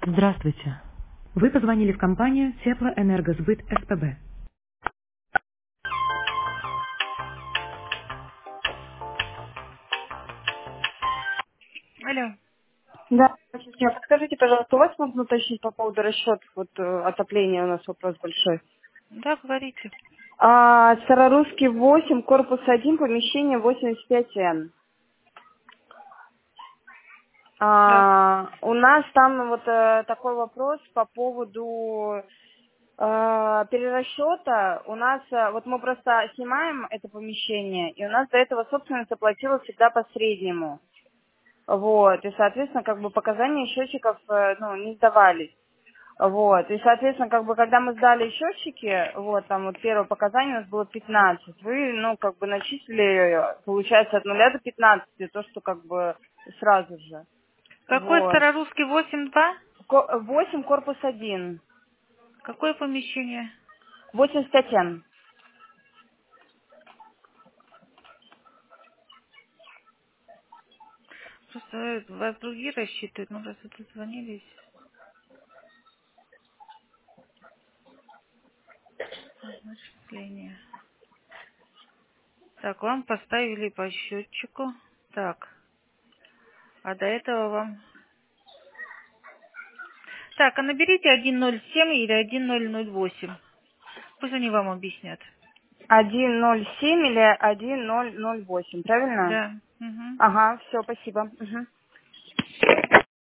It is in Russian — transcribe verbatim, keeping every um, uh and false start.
Здравствуйте. Вы позвонили в компанию Теплоэнергосбыт СПБ. Алло. Да, здравствуйте. Подскажите, пожалуйста, у вас можно уточнить по поводу расчетов вот, э, отопления, у нас вопрос большой. Да, говорите. А, Старорусский восемь, корпус один, помещение восемьдесят пять эн. Да. А, у нас там вот э, такой вопрос по поводу э, перерасчета. У нас, э, вот мы просто снимаем это помещение, и у нас до этого собственница платила всегда по среднему. Вот, и, соответственно, как бы показания счетчиков, э, ну, не сдавались. Вот, и, соответственно, как бы, когда мы сдали счетчики, вот, там вот первое показание у нас было пятнадцать, вы, ну, как бы начислили, получается, от нуля до пятнадцати, то, что как бы сразу же. Какой Вот. старорусский восемь два? Ко- восемь, корпус один, Какое помещение? восемьдесят пять эн. Просто э, вас другие рассчитывают, ну раз вы дозвонились. Начисление. Так, вам поставили по счетчику. Так, а до этого вам... Так, а наберите один ноль семь или один ноль ноль восемь. Пусть они вам объяснят. один ноль семь или один ноль ноль восемь, правильно? Да. Угу. Ага, все, спасибо. Мгм.